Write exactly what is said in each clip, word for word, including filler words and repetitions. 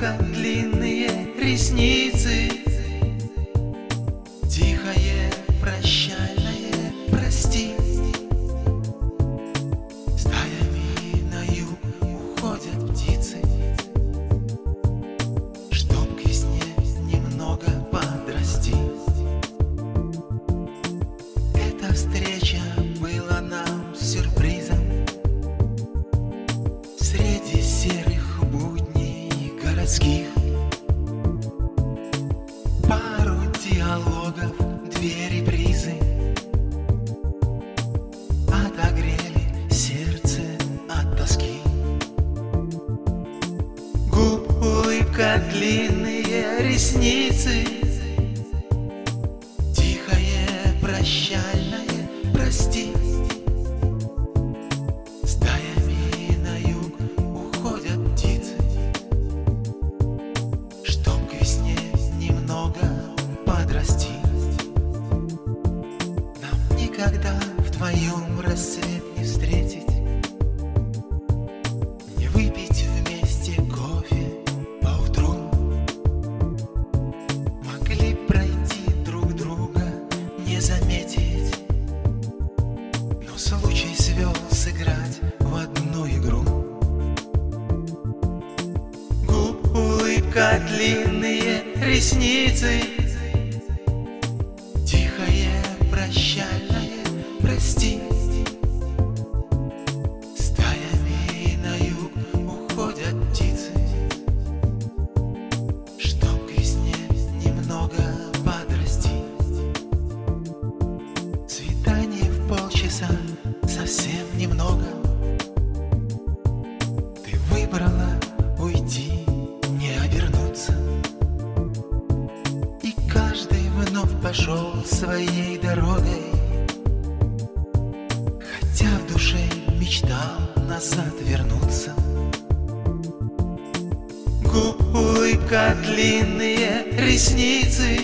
улыбка, длинные ресницы, тихое прощальное прости. Стаями на юг уходят птицы, чтоб к весне немного подрасти. Эта встреча была нам сюрпризом среди серых будней городских. Пару диалогов, две репризы отогрели сердце от тоски. Губ улыбка, длинные ресницы, тихое прощальное прости. Стаями на юг уходят птицы, чтоб к весне немного подрасти. Нам никогда вдвоем рассвет не встретить, не выпить вместе кофе поутру. Могли пройти друг друга, не заметить, но случай свел сыграть в одну игру. Губ улыбка, длинные ресницы, тихое прощальное прости. Стаями на юг уходят птицы, чтоб к весне немного подрасти. Свиданий в полчаса совсем немного. Ты выбрала уйти, не обернуться, и каждый вновь пошел своей дорогой, хотя в душе мечтал назад вернуться. Губ улыбка, длинные ресницы,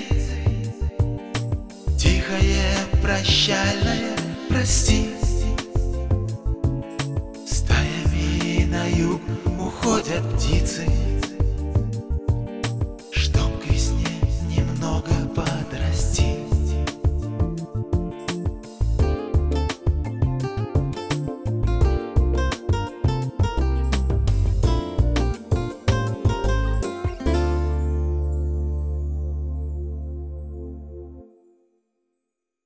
тихое прощальное прости. Стаями на юг уходят птицы,